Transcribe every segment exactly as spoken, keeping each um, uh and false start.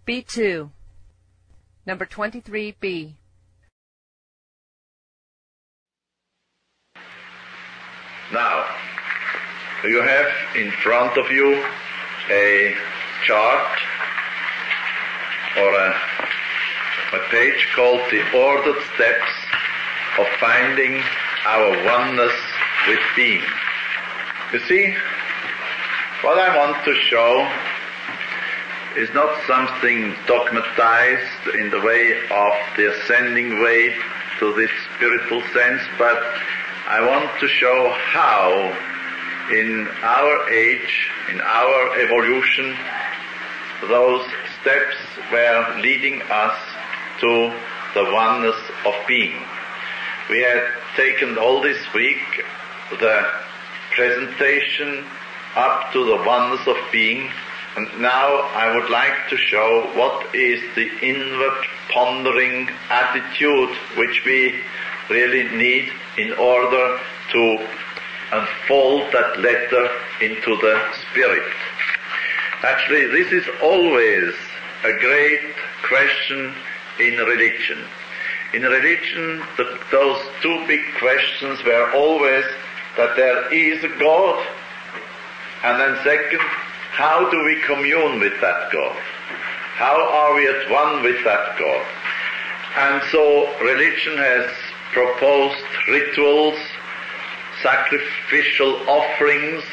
B two, number twenty-three B. Now, you have in front of you a chart or a, a page called The Ordered Steps of Finding Our Oneness with Being. You see, what I want to show is not something dogmatized in the way of the ascending way to this spiritual sense, but I want to show how in our age, in our evolution, those steps were leading us to the oneness of being. We had taken all this week the presentation up to the oneness of being, and now I would like to show what is the inward pondering attitude which we really need in order to unfold that letter into the spirit. Actually, this is always a great question in religion. In religion, the, those two big questions were always that there is a God, and then second, how do we commune with that God? How are we at one with that God? And so religion has proposed rituals, sacrificial offerings,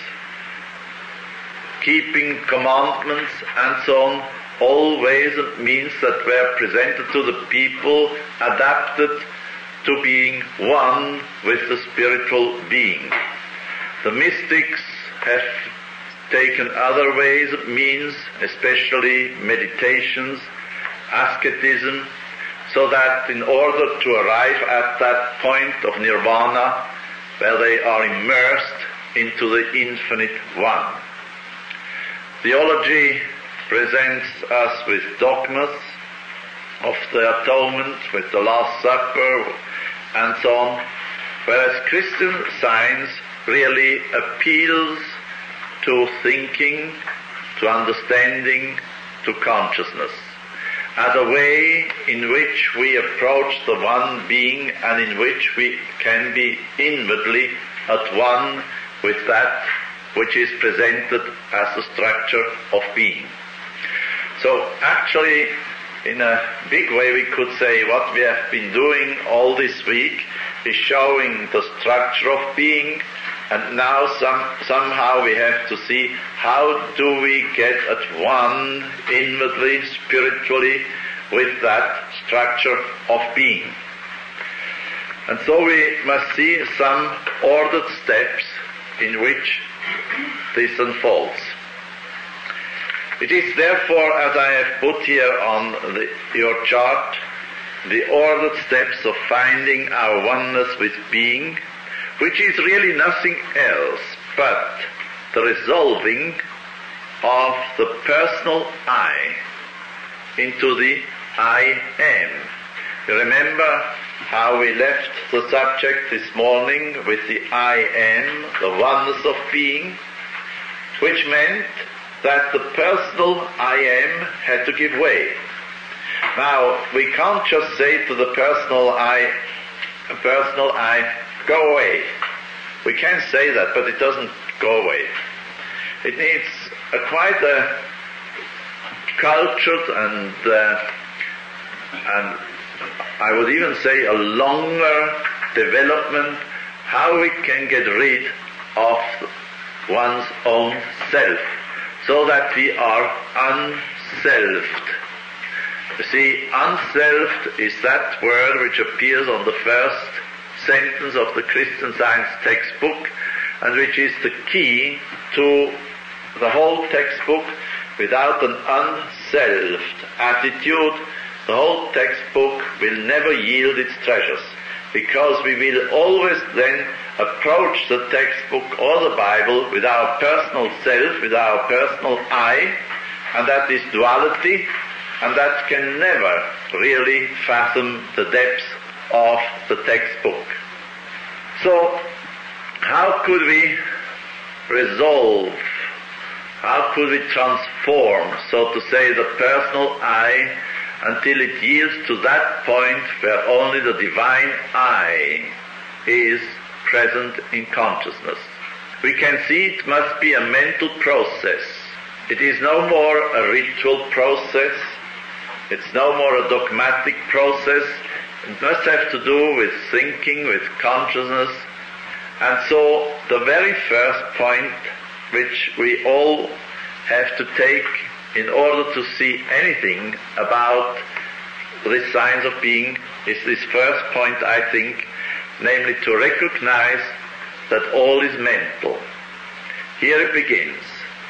keeping commandments, and so on, all ways and means that were presented to the people, adapted to being one with the spiritual being. The mystics have taken other ways and means, especially meditations, asceticism, so that in order to arrive at that point of nirvana, where they are immersed into the infinite one. Theology presents us with dogmas of the atonement, with the Last Supper, and so on, whereas Christian science really appeals to thinking, to understanding, to consciousness, as a way in which we approach the one being and in which we can be inwardly at one with that which is presented as the structure of being. So actually, in a big way we could say what we have been doing all this week is showing the structure of being, and now some, somehow we have to see how do we get at one inwardly, spiritually, with that structure of being. And so we must see some ordered steps in which this unfolds. It is therefore, as I have put here on the, your chart, the ordered steps of finding our oneness with being, which is really nothing else but the resolving of the personal I into the I am. You remember how we left the subject this morning with the I am, the oneness of being, which meant that the personal I am had to give way. Now, we can't just say to the personal I, personal I, go away. We can say that, but it doesn't go away. It needs a quite a cultured and, uh, and I would even say a longer development, how we can get rid of one's own self, so that we are unselfed. You see, unselfed is that word which appears on the first sentence of the Christian Science textbook, and which is the key to the whole textbook. Without an unselfed attitude, the whole textbook will never yield its treasures, because we will always then approach the textbook or the Bible with our personal self, with our personal I, and that is duality, and that can never really fathom the depths of the textbook. So, how could we resolve, how could we transform form, so to say, the personal I, until it yields to that point where only the divine I is present in consciousness. We can see it must be a mental process. It is no more a ritual process. It's no more a dogmatic process. It must have to do with thinking, with consciousness. And so the very first point which we all have to take in order to see anything about the signs of being is this first point, I think, namely to recognize that all is mental. Here it begins.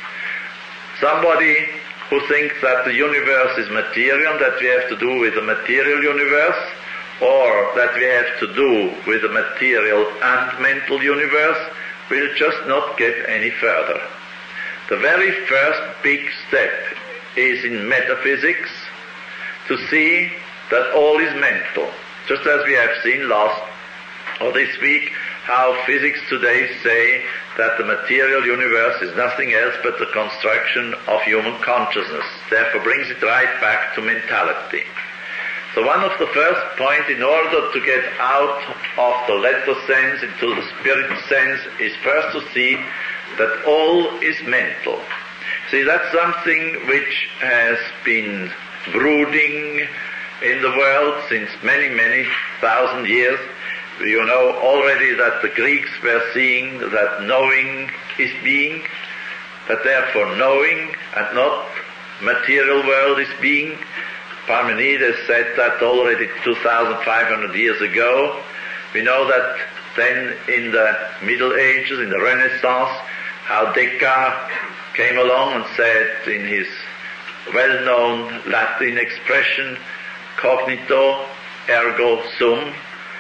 Somebody who thinks that the universe is material, that we have to do with the material universe, or that we have to do with the material and mental universe, will just not get any further. The very first big step is in metaphysics to see that all is mental. Just as we have seen last or this week how physics today say that the material universe is nothing else but the construction of human consciousness. Therefore brings it right back to mentality. So one of the first points in order to get out of the letter sense into the spirit sense is first to see that all is mental. See, that's something which has been brooding in the world since many, many thousand years. You know already that the Greeks were seeing that knowing is being, that therefore knowing and not material world is being. Parmenides said that already two thousand five hundred years ago. We know that then in the Middle Ages, in the Renaissance, how Descartes came along and said in his well-known Latin expression, cognito ergo sum,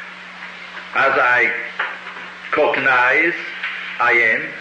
as I cognize, I am.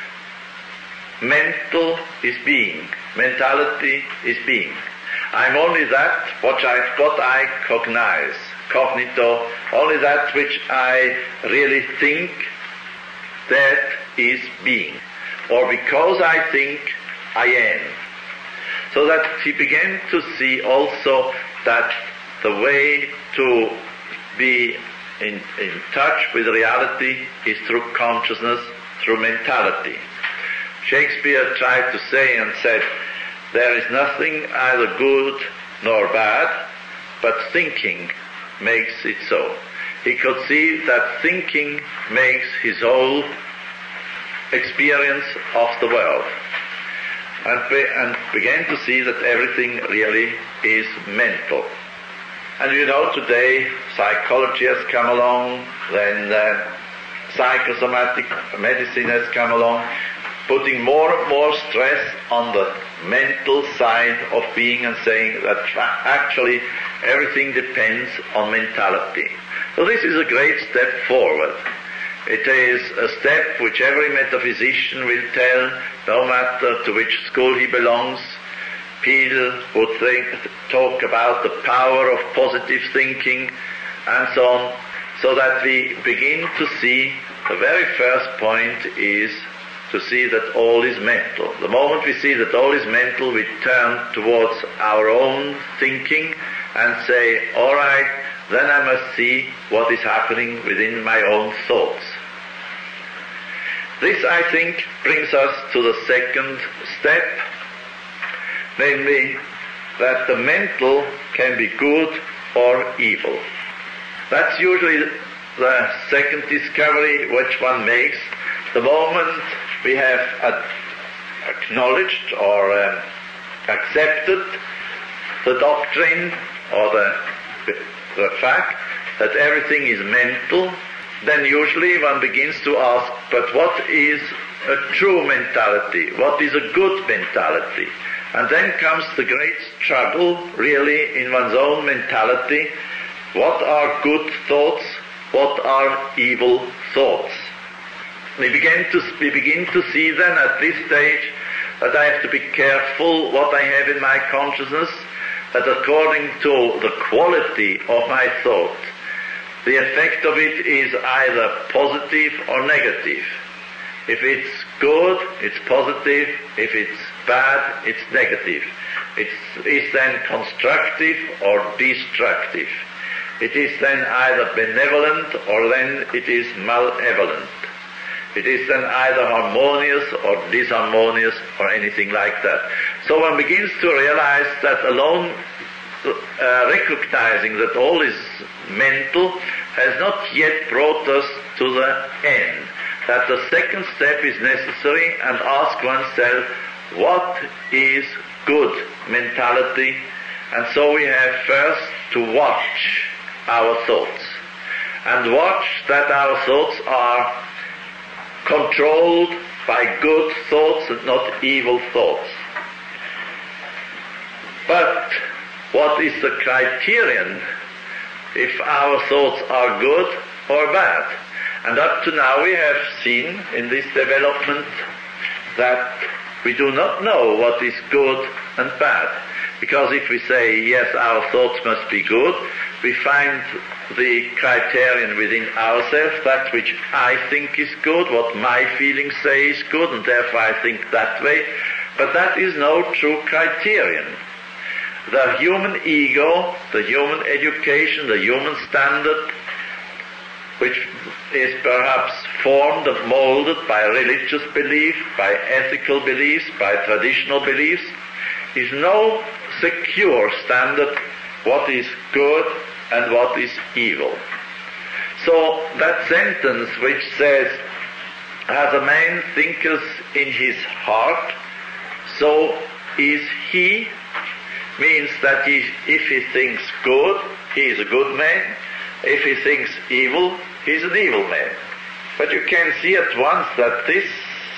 Mental is being. Mentality is being. I'm only that what I, what I cognize. Cognito, only that which I really think, that is being. Or because I think, I am. So that he began to see also that the way to be in, in touch with reality is through consciousness, through mentality. Shakespeare tried to say and said, there is nothing either good nor bad, but thinking makes it so. He could see that thinking makes his whole experience of the world, and, be, and began to see that everything really is mental. And you know, today psychology has come along, then uh, psychosomatic medicine has come along, putting more and more stress on the mental side of being and saying that actually everything depends on mentality. So this is a great step forward. It is a step which every metaphysician will tell, no matter to which school he belongs. People would think, talk about the power of positive thinking and so on, so that we begin to see the very first point is to see that all is mental. The moment we see that all is mental, we turn towards our own thinking and say, all right, then I must see what is happening within my own thoughts. This, I think, brings us to the second step, namely that the mental can be good or evil. That's usually the second discovery which one makes. The moment we have ad- acknowledged or um, accepted the doctrine or the, the fact that everything is mental, then usually one begins to ask, but what is a true mentality? What is a good mentality? And then comes the great struggle, really, in one's own mentality. What are good thoughts? What are evil thoughts? We begin to we begin to see then at this stage that I have to be careful what I have in my consciousness, that according to the quality of my thought, the effect of it is either positive or negative. If it's good, it's positive. If it's bad, it's negative. It is then constructive or destructive. It is then either benevolent or then it is malevolent. It is then either harmonious or disharmonious or anything like that. So one begins to realize that alone uh, recognizing that all is mental has not yet brought us to the end. That the second step is necessary, and ask oneself, what is good mentality? And so we have first to watch our thoughts, and watch that our thoughts are controlled by good thoughts and not evil thoughts. But what is the criterion if our thoughts are good or bad? And up to now we have seen in this development that we do not know what is good and bad. Because if we say, yes, our thoughts must be good, we find the criterion within ourselves, that which I think is good, what my feelings say is good, and therefore I think that way. But that is no true criterion. The human ego, the human education, the human standard, which is perhaps formed and molded by religious belief, by ethical beliefs, by traditional beliefs, is no secure standard what is good and what is evil. So that sentence which says, as a man thinketh in his heart, so is he, means that he, if he thinks good, he is a good man. If he thinks evil, he is an evil man. But you can see at once that this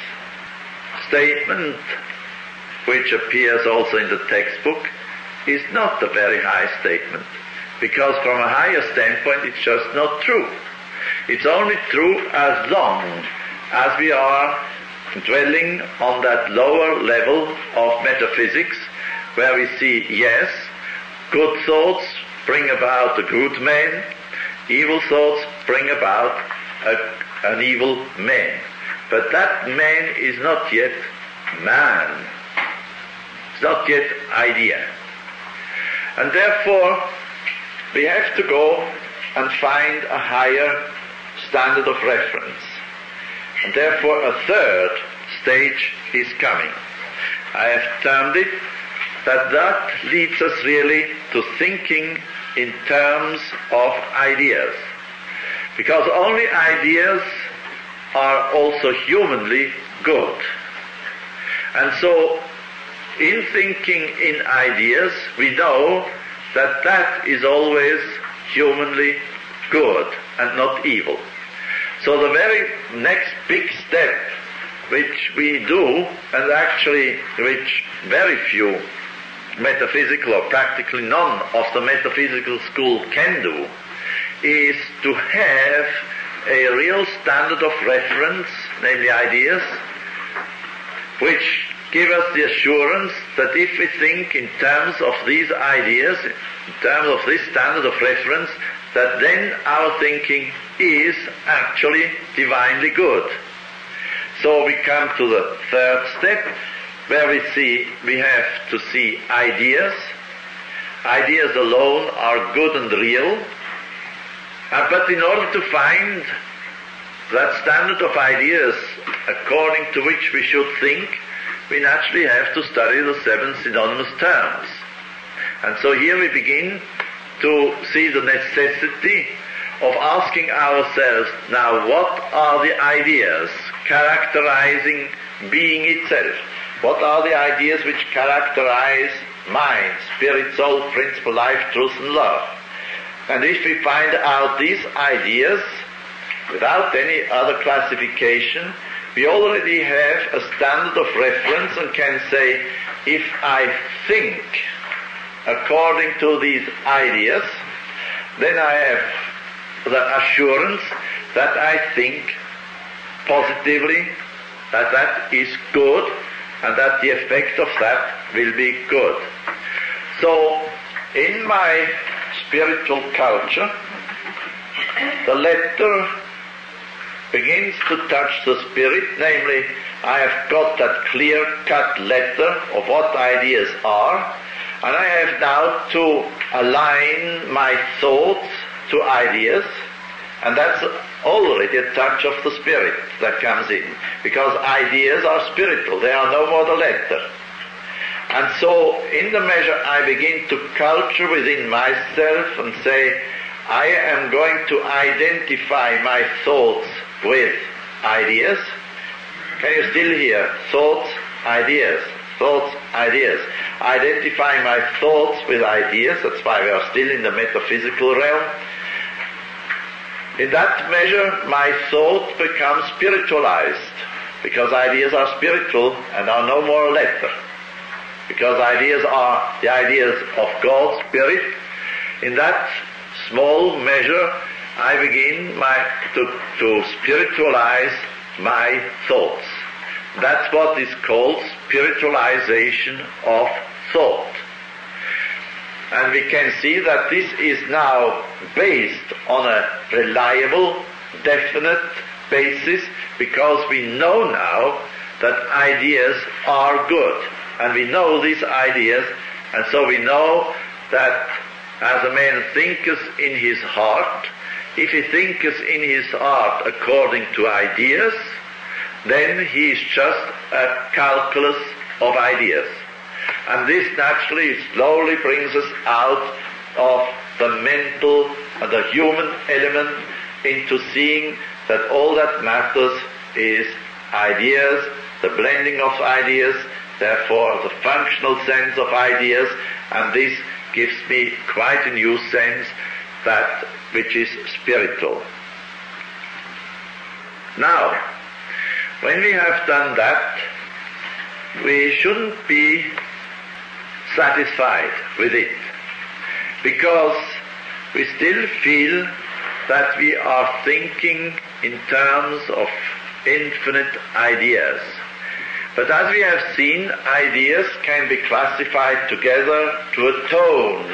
statement, which appears also in the textbook, is not a very high statement, because from a higher standpoint it's just not true. It's only true as long as we are dwelling on that lower level of metaphysics, where we see, yes, good thoughts bring about a good man, evil thoughts bring about a, an evil man. But that man is not yet man. It's not yet idea. And therefore, we have to go and find a higher standard of reference. And therefore, a third stage is coming. I have termed it that that leads us really to thinking in terms of ideas. Because only ideas are also humanly good. And so, in thinking in ideas, we know that that is always humanly good and not evil. So the very next big step which we do, and actually which very few metaphysical or practically none of the metaphysical school can do, is to have a real standard of reference, namely ideas, which give us the assurance that if we think in terms of these ideas, in terms of this standard of reference, that then our thinking is actually divinely good. So we come to the third step, where we see, we have to see ideas. Ideas alone are good and real. Uh, but in order to find that standard of ideas according to which we should think, we naturally have to study the seven synonymous terms. And so here we begin to see the necessity of asking ourselves, now what are the ideas characterizing being itself? What are the ideas which characterize mind, spirit, soul, principle, life, truth, and love? And if we find out these ideas without any other classification, we already have a standard of reference and can say, if I think according to these ideas, then I have the assurance that I think positively, that that is good, and that the effect of that will be good. So, in my spiritual culture, the letter begins to touch the spirit, namely I have got that clear-cut letter of what ideas are, and I have now to align my thoughts to ideas, and that's already a touch of the spirit that comes in, because ideas are spiritual, they are no more the letter. And so, in the measure I begin to culture within myself and say, I am going to identify my thoughts with ideas. Can you still hear? Thoughts, ideas, thoughts, ideas. Identify my thoughts with ideas, that's why we are still in the metaphysical realm. In that measure, my thought becomes spiritualized, because ideas are spiritual and are no more letter. Because ideas are the ideas of God's Spirit. In that small measure, I begin my, to, to spiritualize my thoughts. That's what is called spiritualization of thought. And we can see that this is now based on a reliable, definite basis, because we know now that ideas are good. And we know these ideas, and so we know that as a man thinketh in his heart, if he thinketh in his heart according to ideas, then he is just a calculus of ideas. And this naturally slowly brings us out of the mental and the human element into seeing that all that matters is ideas, the blending of ideas, therefore the functional sense of ideas, and this gives me quite a new sense, that which is spiritual. Now, when we have done that, we shouldn't be satisfied with it, because we still feel that we are thinking in terms of infinite ideas. But as we have seen, ideas can be classified together to a tone.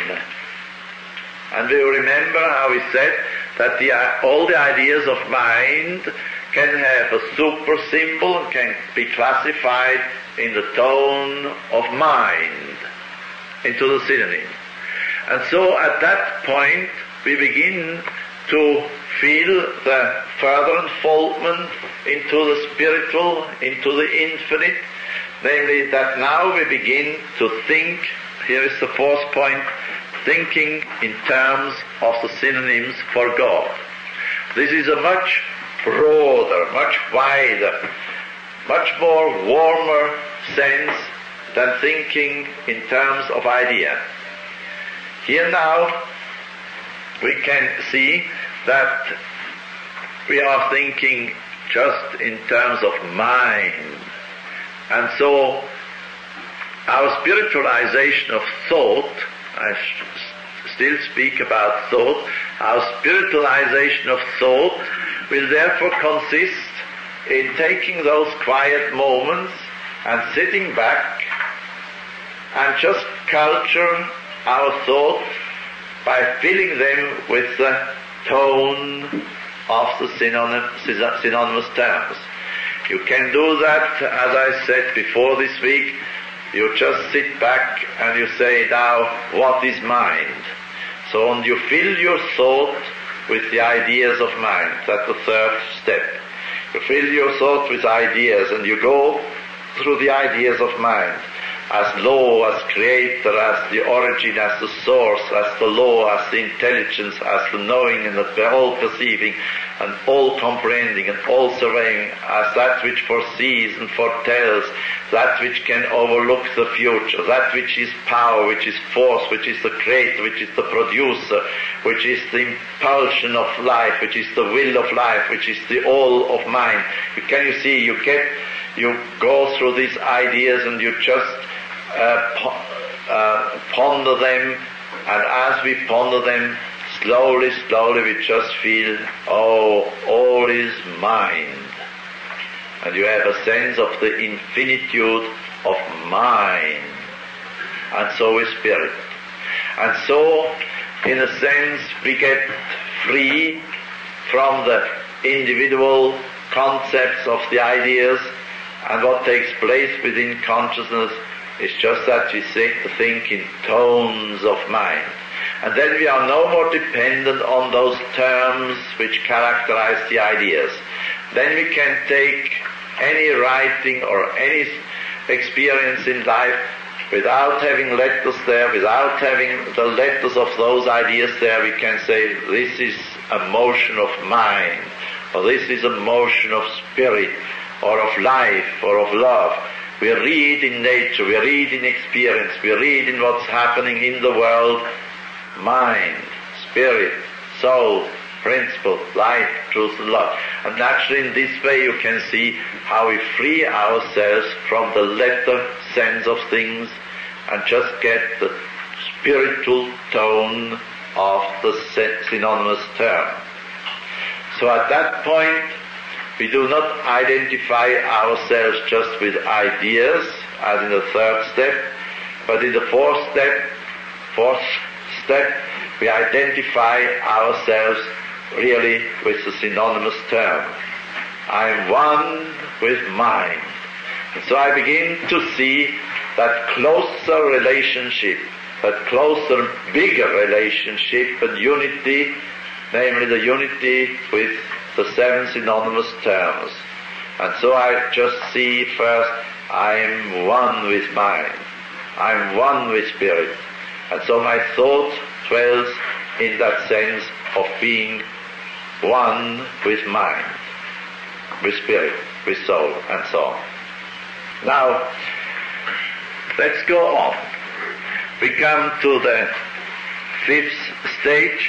And we remember how we said that the, all the ideas of mind can have a super symbol and can be classified in the tone of mind, into the synonym. And so at that point we begin to feel the further unfoldment into the spiritual, into the infinite, namely that now we begin to think, here is the fourth point, thinking in terms of the synonyms for God. This is a much broader, much wider, much more warmer sense than thinking in terms of idea. Here now we can see that we are thinking just in terms of mind. And so our spiritualization of thought, I still speak about thought, our spiritualization of thought will therefore consist in taking those quiet moments and sitting back and just culture our thoughts by filling them with the tone of the synonym, synonymous terms. You can do that, as I said before this week. You just sit back and you say, now, what is mind? So and you fill your thought with the ideas of mind. That's the third step. You fill your thought with ideas and you go through the ideas of mind. As law, as creator, as the origin, as the source, as the law, as the intelligence, as the knowing and the all perceiving and all comprehending and all surveying, as that which foresees and foretells, that which can overlook the future, that which is power, which is force, which is the creator, which is the producer, which is the impulsion of life, which is the will of life, which is the all of mind. Can you see, you get, you go through these ideas and you just Uh, po- uh, ponder them, and as we ponder them, slowly, slowly we just feel, oh, all is mind. And you have a sense of the infinitude of mind. And so is spirit. And so, in a sense, we get free from the individual concepts of the ideas, And what takes place within consciousness is just that we think in tones of mind. And then we are no more dependent on those terms which characterize the ideas. Then we can take any writing or any experience in life without having letters there, without having the letters of those ideas there. We can say, this is a motion of mind, or this is a motion of spirit, or of life, or of love. We read in nature, we read in experience, we read in what's happening in the world, mind, spirit, soul, principle, life, truth and love. And naturally in this way you can see how we free ourselves from the letter sense of things and just get the spiritual tone of the synonymous term. So at that point we do not identify ourselves just with ideas as in the third step, but in the fourth step, fourth step, we identify ourselves really with the synonymous term. I am one with mind. And so I begin to see that closer relationship, that closer, bigger relationship and unity, namely the unity with the seven synonymous terms. And so I just see first, I am one with mind. I am one with spirit. And so my thought dwells in that sense of being one with mind, with spirit, with soul, and so on. Now, let's go on. We come to the fifth stage,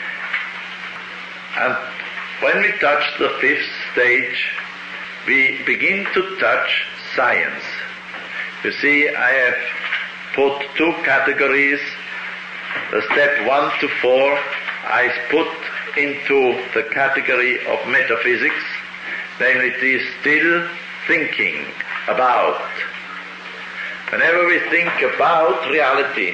and when we touch the fifth stage, we begin to touch science. You see, I have put two categories. The step one to four, I put into the category of metaphysics, namely it is still thinking about. Whenever we think about reality,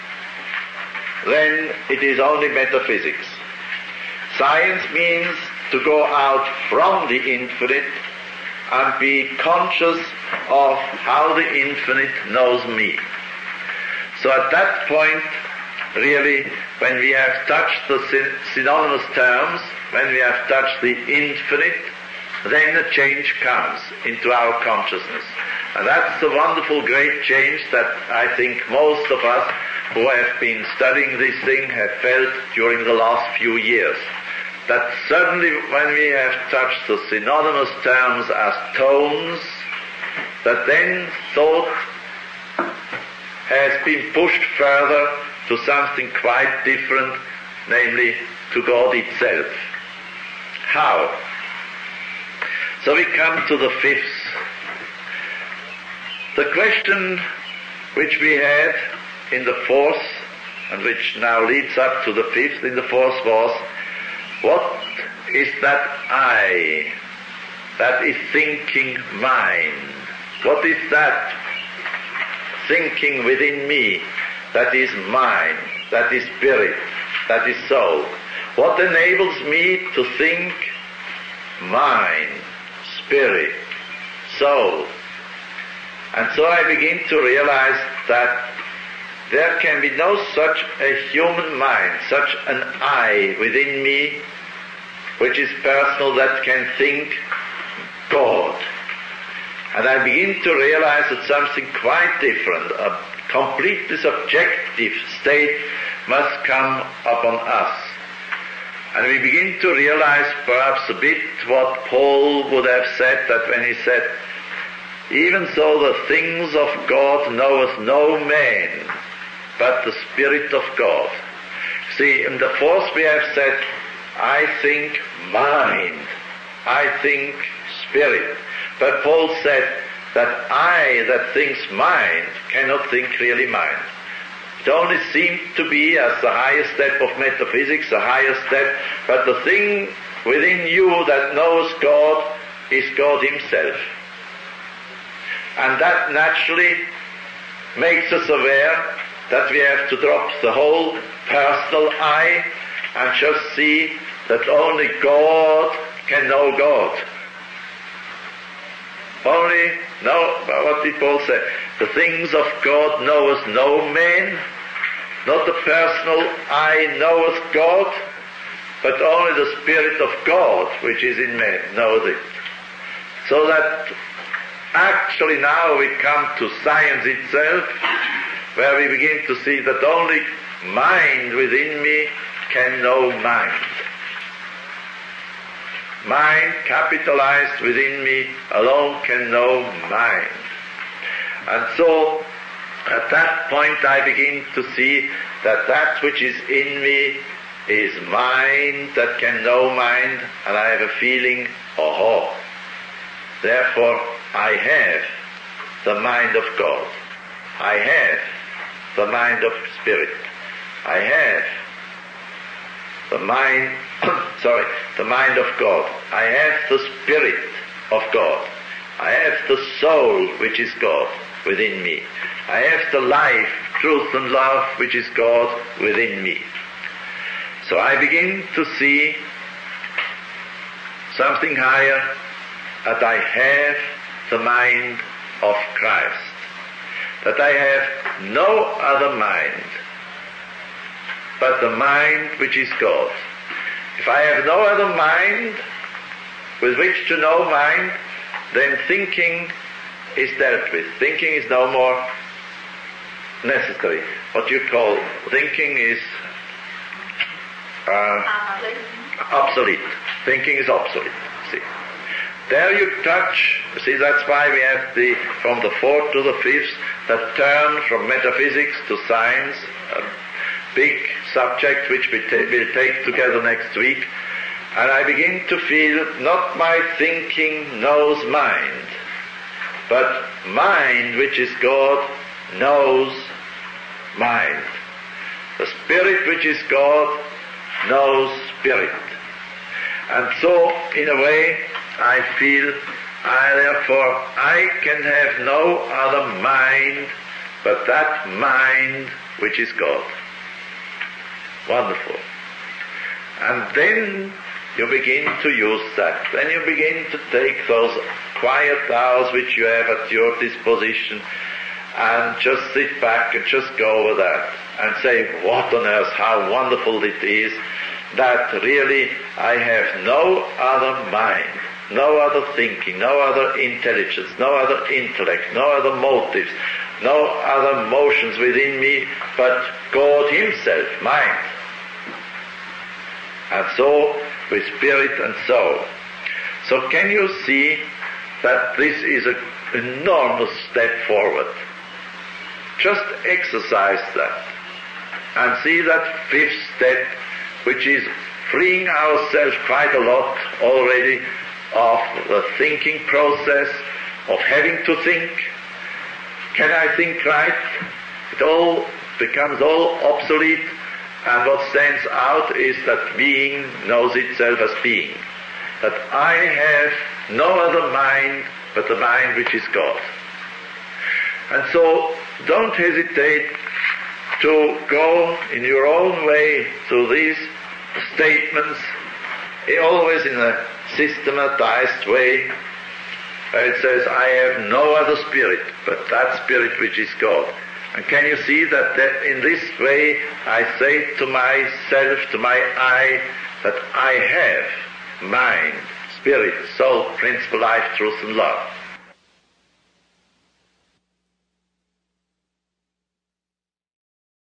then it is only metaphysics. Science means to go out from the infinite and be conscious of how the infinite knows me. So at that point, really, when we have touched the synonymous terms, when we have touched the infinite, then a change comes into our consciousness. And that's the wonderful great change that I think most of us who have been studying this thing have felt during the last few years. That suddenly when we have touched the synonymous terms as tones, that then thought has been pushed further to something quite different, namely to God itself. How? So we come to the fifth. The question which we had in the fourth, and which now leads up to the fifth in the fourth, was, what is that I that is thinking mind? What is that thinking within me that is mind, that is spirit, that is soul? What enables me to think mind, spirit, soul? And so I begin to realize that there can be no such a human mind, such an I within me, which is personal, that can think God. And I begin to realize that something quite different, a completely subjective state, must come upon us. And we begin to realize perhaps a bit what Paul would have said, that when he said, even so the things of God knoweth no man, but the Spirit of God. See, in the fourth we have said, I think mind, I think spirit. But Paul said that I that thinks mind cannot think really mind. It only seems to be as the highest step of metaphysics, the highest step, but the thing within you that knows God is God Himself. And that naturally makes us aware that we have to drop the whole personal I and just see that only God can know God. Only No, what did Paul say? The things of God knoweth no man, not the personal I knoweth God, but only the Spirit of God which is in man knows it. So that actually now we come to science itself, where we begin to see that only mind within me can know mind. Mind capitalized within me alone can know mind. And so at that point I begin to see that that which is in me is mind that can know mind, and I have a feeling, oh, therefore I have the mind of God. I have the mind of Spirit. I have the mind, sorry, the mind of God. I have the Spirit of God. I have the soul which is God within me. I have the life, truth and love which is God within me. So I begin to see something higher, that I have the mind of Christ, that I have no other mind but the mind which is God. If I have no other mind with which to know mind, then thinking is dealt with. Thinking is no more necessary. What you call thinking is uh, obsolete. Thinking is obsolete. See, there you touch. See, that's why we have the from the fourth to the fifth that turn from metaphysics to science. A big subject which we ta- will take together next week. And I begin to feel not my thinking knows mind, but mind, which is God, knows mind. The Spirit, which is God, knows Spirit. And so, in a way, I feel, I therefore, I can have no other mind but that mind which is God. Wonderful. And then you begin to use that. Then you begin to take those quiet hours which you have at your disposition and just sit back and just go over that and say, what on earth, how wonderful it is that really I have no other mind, no other thinking, no other intelligence, no other intellect, no other motives, no other motions within me but God Himself, mind. And so with spirit and soul. So can you see that this is an enormous step forward? Just exercise that and see that fifth step, which is freeing ourselves quite a lot already of the thinking process, of having to think. Can I think right? It all becomes all obsolete. And what stands out is that being knows itself as being. That I have no other mind but the mind which is God. And so don't hesitate to go in your own way through these statements, always in a systematized way, where it says, I have no other spirit but that spirit which is God. And can you see that, that in this way I say to myself, to my I, that I have mind, spirit, soul, principle, life, truth and love.